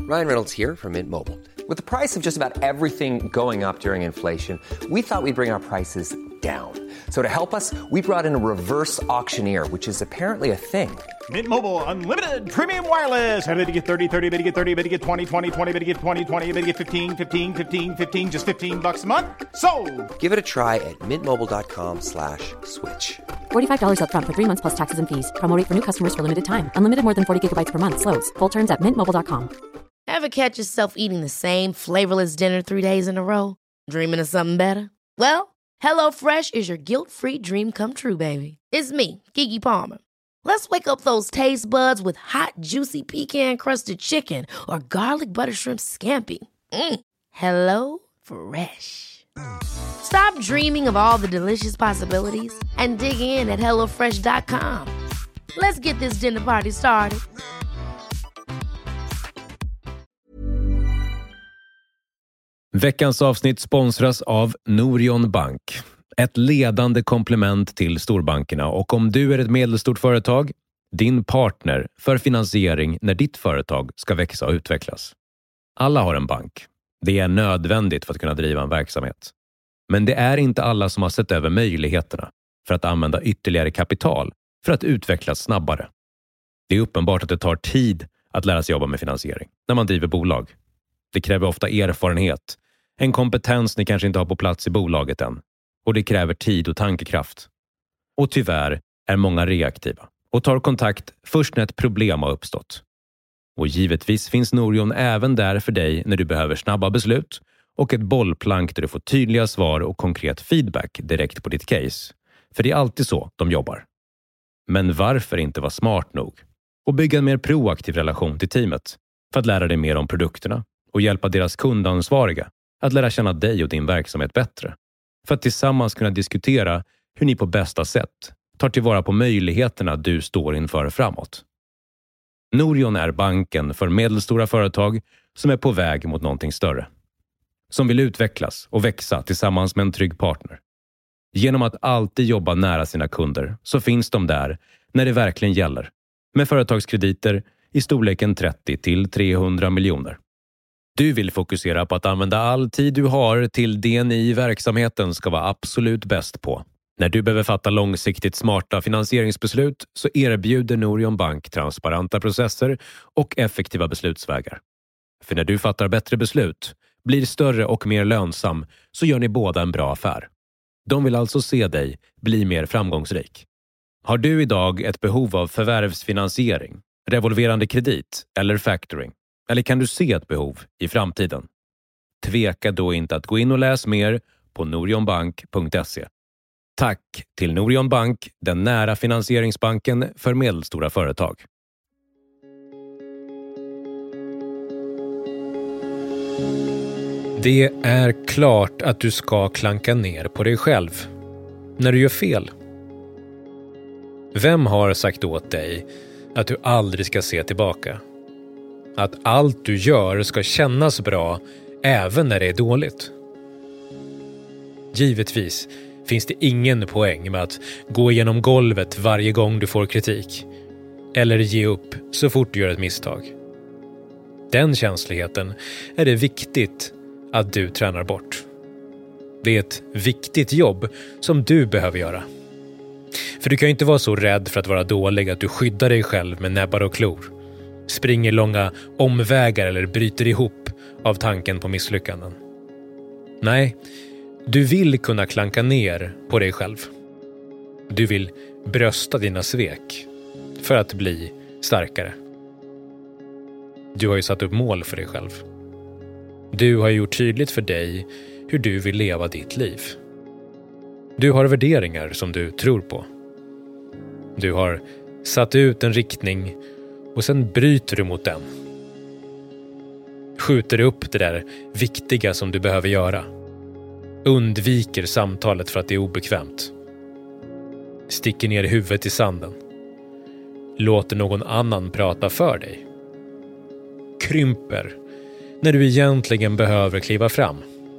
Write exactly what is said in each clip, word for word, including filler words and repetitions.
Ryan Reynolds here from Mint Mobile. With the price of just about everything going up during inflation, we thought we'd bring our prices down. So to help us, we brought in a reverse auctioneer, which is apparently a thing. Mint Mobile Unlimited Premium Wireless. How to get thirty, thirty, how to get thirty, how to get twenty, twenty, twenty, how to get twenty, twenty, how to get fifteen, fifteen, fifteen, fifteen, just fifteen bucks a month? Sold! Give it a try at mintmobile.com slash switch. forty-five dollars up front for three months plus taxes and fees. Promo rate for new customers for limited time. Unlimited more than forty gigabytes per month. Slows full terms at mint mobile dot com. Ever catch yourself eating the same flavorless dinner three days in a row? Dreaming of something better? Well, HelloFresh is your guilt-free dream come true, baby. It's me, Keke Palmer. Let's wake up those taste buds with hot, juicy pecan-crusted chicken or garlic butter shrimp scampi. Mm. Hello Fresh. Stop dreaming of all the delicious possibilities and dig in at hello fresh dot com. Let's get this dinner party started. Veckans avsnitt sponsras av Norion Bank. Ett ledande komplement till storbankerna, och om du är ett medelstort företag, din partner för finansiering när ditt företag ska växa och utvecklas. Alla har en bank. Det är nödvändigt för att kunna driva en verksamhet. Men det är inte alla som har sett över möjligheterna för att använda ytterligare kapital för att utvecklas snabbare. Det är uppenbart att det tar tid att lära sig jobba med finansiering när man driver bolag. Det kräver ofta erfarenhet, en kompetens ni kanske inte har på plats i bolaget än. Och det kräver tid och tankekraft. Och tyvärr är många reaktiva och tar kontakt först när ett problem har uppstått. Och givetvis finns Norion även där för dig när du behöver snabba beslut och ett bollplank där du får tydliga svar och konkret feedback direkt på ditt case. För det är alltid så de jobbar. Men varför inte vara smart nog och bygga en mer proaktiv relation till teamet för att lära dig mer om produkterna och hjälpa deras kundansvariga att lära känna dig och din verksamhet bättre. För att tillsammans kunna diskutera hur ni på bästa sätt tar tillvara på möjligheterna du står inför framåt. Norion är banken för medelstora företag som är på väg mot någonting större. Som vill utvecklas och växa tillsammans med en trygg partner. Genom att alltid jobba nära sina kunder så finns de där när det verkligen gäller. Med företagskrediter i storleken trettio till trehundra miljoner. Du vill fokusera på att använda all tid du har till det ni i verksamheten ska vara absolut bäst på. När du behöver fatta långsiktigt smarta finansieringsbeslut så erbjuder Norion Bank transparenta processer och effektiva beslutsvägar. För när du fattar bättre beslut, blir större och mer lönsam, så gör ni båda en bra affär. De vill alltså se dig bli mer framgångsrik. Har du idag ett behov av förvärvsfinansiering, revolverande kredit eller factoring? Eller kan du se ett behov i framtiden? Tveka då inte att gå in och läs mer på norionbank punkt se. Tack till Norion Bank, den nära finansieringsbanken för medelstora företag. Det är klart att du ska klanka ner på dig själv när du gör fel. Vem har sagt åt dig att du aldrig ska se tillbaka? Att allt du gör ska kännas bra även när det är dåligt? Givetvis finns det ingen poäng med att gå igenom golvet varje gång du får kritik. Eller ge upp så fort du gör ett misstag. Den känsligheten är det viktigt att du tränar bort. Det är ett viktigt jobb som du behöver göra. För du kan ju inte vara så rädd för att vara dålig att du skyddar dig själv med näbbar och klor. Springer långa omvägar eller bryter ihop av tanken på misslyckanden. Nej, du vill kunna klanka ner på dig själv. Du vill brösta dina svek för att bli starkare. Du har ju satt upp mål för dig själv. Du har gjort tydligt för dig hur du vill leva ditt liv. Du har värderingar som du tror på. Du har satt ut en riktning och sen bryter du mot den. Skjuter upp det där viktiga som du behöver göra. Undviker samtalet för att det är obekvämt. Sticker ner huvudet i sanden. Låter någon annan prata för dig. Krymper när du egentligen behöver kliva fram.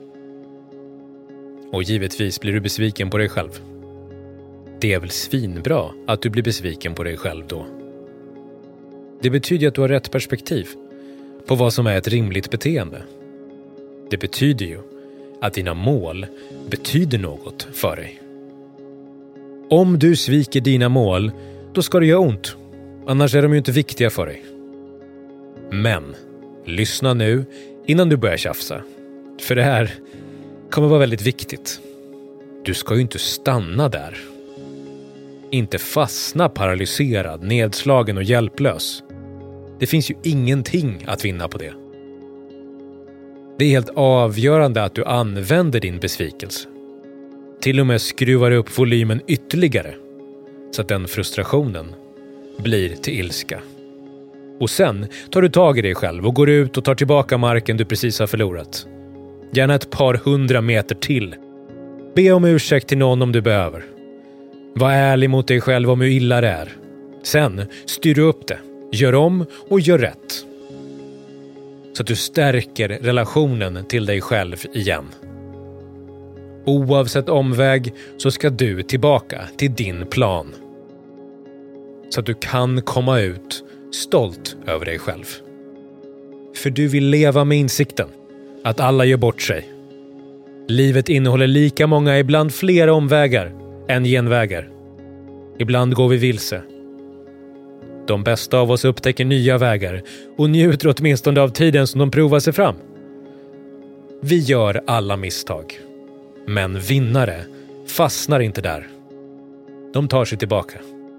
Och givetvis blir du besviken på dig själv. Det är väl svinbra att du blir besviken på dig själv då. Det betyder att du har rätt perspektiv. på vad som är ett rimligt beteende. Det betyder ju att dina mål betyder något för dig. Om du sviker dina mål, då ska det göra ont. Annars är de ju inte viktiga för dig. Men, lyssna nu innan du börjar tjafsa. För det här kommer vara väldigt viktigt. Du ska ju inte stanna där. Inte fastna paralyserad, nedslagen och hjälplös. Det finns ju ingenting att vinna på det. Det är helt avgörande att du använder din besvikelse. Till och med skruvar upp volymen ytterligare så att den frustrationen blir till ilska. Och sen tar du tag i dig själv och går ut och tar tillbaka marken du precis har förlorat. Gärna ett par hundra meter till. Be om ursäkt till någon om du behöver. Var ärlig mot dig själv om hur illa det är. Sen styr du upp det. Gör om och gör rätt. Så att du stärker relationen till dig själv igen. Oavsett omväg så ska du tillbaka till din plan. Så att du kan komma ut stolt över dig själv. För du vill leva med insikten att alla gör bort sig. Livet innehåller lika många, ibland fler omvägar än genvägar. Ibland går vi vilse. De bästa av oss upptäcker nya vägar och njuter åtminstone av tiden som de provar sig fram. Vi gör alla misstag. Men vinnare fastnar inte där. De tar sig tillbaka.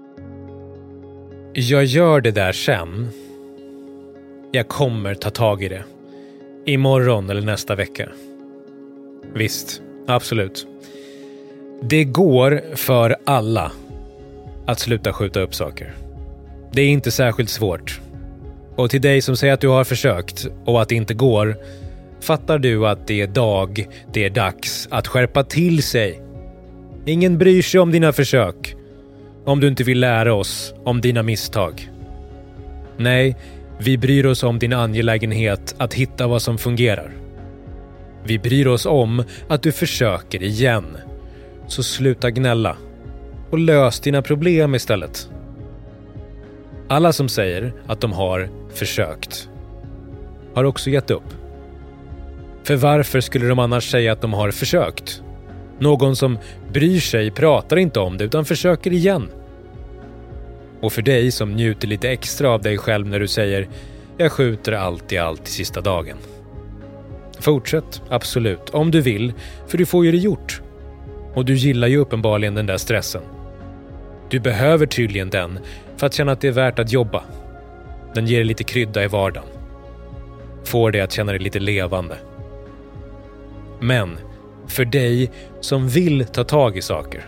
Jag gör det där sen. Jag kommer ta tag i det. Imorgon eller nästa vecka. Visst, absolut. Det går för alla att sluta skjuta upp saker. Det är inte särskilt svårt. Och till dig som säger att du har försökt och att det inte går, fattar du att det är dag, det är dags att skärpa till sig. Ingen bryr sig om dina försök, om du inte vill lära oss om dina misstag. Nej, vi bryr oss om din angelägenhet att hitta vad som fungerar. Vi bryr oss om att du försöker igen. Så sluta gnälla och lös dina problem istället. Alla som säger att de har försökt har också gett upp. För varför skulle de annars säga att de har försökt? Någon som bryr sig pratar inte om det utan försöker igen. Och för dig som njuter lite extra av dig själv när du säger jag skjuter allt i allt till sista dagen. Fortsätt, absolut, om du vill, för du får ju det gjort. Och du gillar ju uppenbarligen den där stressen. Du behöver tydligen den för att känna att det är värt att jobba. Den ger dig lite krydda i vardagen. Får dig att känna dig lite levande. Men för dig som vill ta tag i saker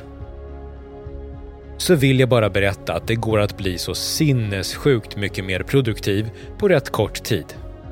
så vill jag bara berätta att det går att bli så sinnessjukt mycket mer produktiv på rätt kort tid.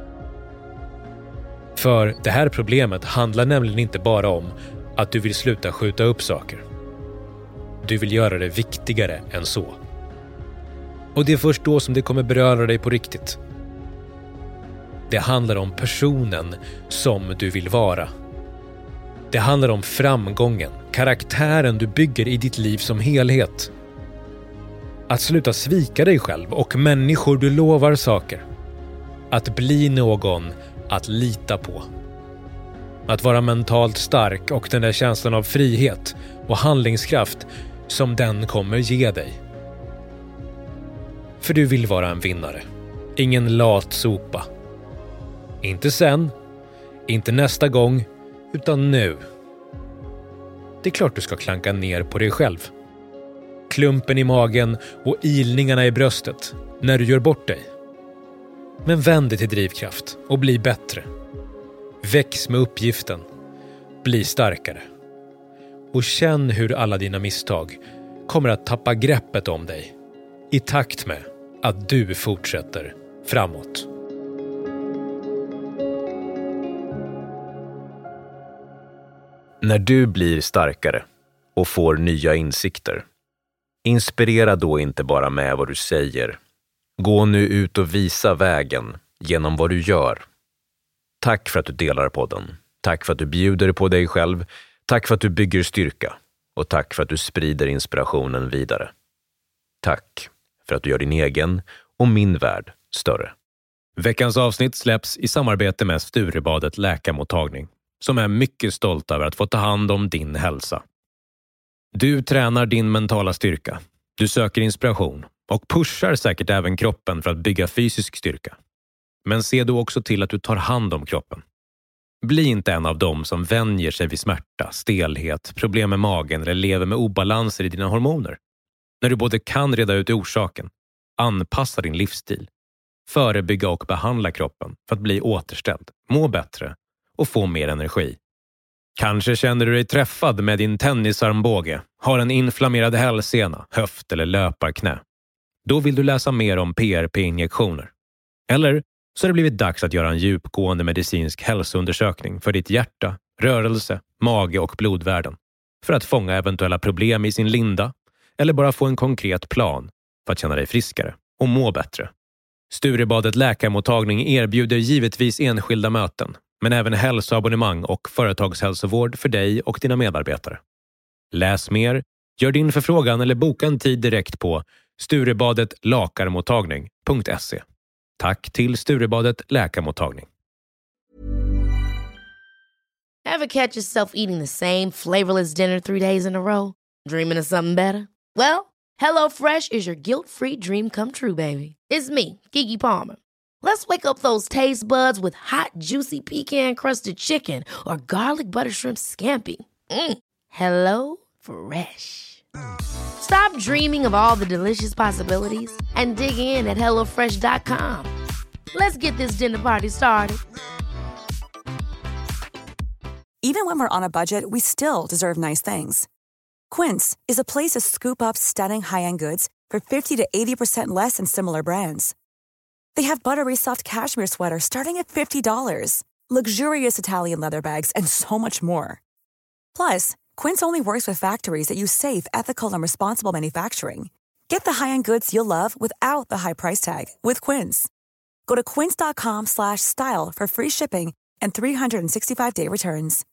För det här problemet handlar nämligen inte bara om att du vill sluta skjuta upp saker. Du vill göra det viktigare än så. Och det är först då som det kommer beröra dig på riktigt. Det handlar om personen som du vill vara. Det handlar om framgången, karaktären du bygger i ditt liv som helhet. Att sluta svika dig själv och människor du lovar saker. Att bli någon att lita på. Att vara mentalt stark och den där känslan av frihet och handlingskraft som den kommer ge dig. För du vill vara en vinnare. Ingen lat sopa. Inte sen, inte nästa gång, utan nu. Det är klart du ska klanka ner på dig själv. Klumpen i magen och ilningarna i bröstet när du gör bort dig. Men vänd dig till drivkraft och bli bättre. Väx med uppgiften. Bli starkare. Och känn hur alla dina misstag kommer att tappa greppet om dig i takt med att du fortsätter framåt. När du blir starkare och får nya insikter, inspirera då inte bara med vad du säger. Gå nu ut och visa vägen genom vad du gör. Tack för att du delar podden. Tack för att du bjuder på dig själv. Tack för att du bygger styrka. Och tack för att du sprider inspirationen vidare. Tack för att du gör din egen och min värld större. Veckans avsnitt släpps i samarbete med Sturebadet läkarmottagning, som är mycket stolt över att få ta hand om din hälsa. Du tränar din mentala styrka, du söker inspiration och pushar säkert även kroppen för att bygga fysisk styrka. Men se då också till att du tar hand om kroppen. Bli inte en av dem som vänjer sig vid smärta, stelhet, problem med magen eller lever med obalanser i dina hormoner. När du både kan reda ut orsaken, anpassa din livsstil, förebygga och behandla kroppen för att bli återställd, må bättre och få mer energi. Kanske känner du dig träffad med din tennisarmbåge, har en inflammerad hälsena, höft eller löparknä. Då vill du läsa mer om P R P-injektioner. Eller så har det blivit dags att göra en djupgående medicinsk hälsoundersökning för ditt hjärta, rörelse, mage och blodvärden för att fånga eventuella problem i sin linda eller bara få en konkret plan för att känna dig friskare och må bättre. Sturebadet läkarmottagning erbjuder givetvis enskilda möten, men även hälsoabonnemang och företagshälsovård för dig och dina medarbetare. Läs mer, gör din förfrågan eller boka en tid direkt på sturebadet lakarmottagning punkt se. Tack till Sturebadet läkarmottagning. Ever catch yourself eating the same flavorless dinner three days in a row? Dreaming of something better? Well, HelloFresh is your guilt-free dream come true, baby. It's me, Keke Palmer. Let's wake up those taste buds with hot, juicy pecan-crusted chicken or garlic butter shrimp scampi. Mm. Hello Fresh. Stop dreaming of all the delicious possibilities and dig in at hello fresh dot com. Let's get this dinner party started. Even when we're on a budget, we still deserve nice things. Quince is a place to scoop up stunning high-end goods for fifty to eighty percent less than similar brands. They have buttery soft cashmere sweaters starting at fifty dollars, luxurious Italian leather bags, and so much more. Plus, Quince only works with factories that use safe, ethical, and responsible manufacturing. Get the high-end goods you'll love without the high price tag with Quince. Go to quince dot com slash style for free shipping and three sixty-five day returns.